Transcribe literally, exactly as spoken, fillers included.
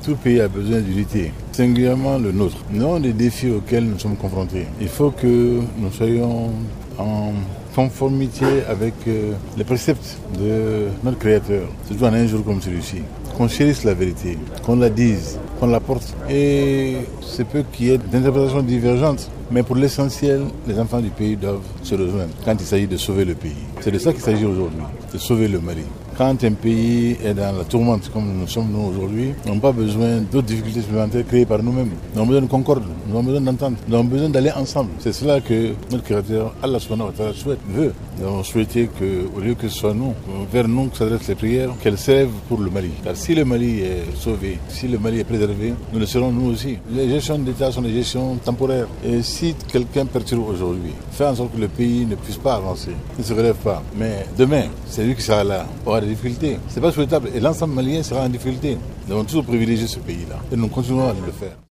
Tout pays a besoin d'unité, singulièrement le nôtre. Nous avons des défis auxquels nous sommes confrontés. Il faut que nous soyons en conformité avec les préceptes de notre Créateur, surtout en un jour comme celui-ci. Qu'on chérisse la vérité, qu'on la dise, qu'on la porte. Et c'est peu qu'il y ait d'interprétations divergentes, mais pour l'essentiel, les enfants du pays doivent se rejoindre quand il s'agit de sauver le pays. C'est de ça qu'il s'agit aujourd'hui, de sauver le Mali. Quand un pays est dans la tourmente, comme nous sommes nous aujourd'hui, nous n'avons pas besoin d'autres difficultés supplémentaires créées par nous-mêmes. Nous avons besoin de concorde, nous avons besoin d'entente, nous avons besoin d'aller ensemble. C'est cela que notre Créateur, Allah subhanahu wa ta'ala, souhaite, veut. Nous avons souhaité qu'au lieu que ce soit nous, vers nous que s'adressent les prières, qu'elles s'élèvent pour le Mali. Car si le Mali est sauvé, si le Mali est préservé, nous le serons nous aussi. Les gestions d'État sont des gestions temporaires. Et si quelqu'un perturbe aujourd'hui, fait en sorte que le pays ne puisse pas avancer, ne se relève pas, mais demain, c'est lui qui sera là, aura des difficultés. C'est pas souhaitable. Et l'ensemble malien sera en difficulté. Nous devons toujours privilégier ce pays-là. Et nous continuerons à le faire.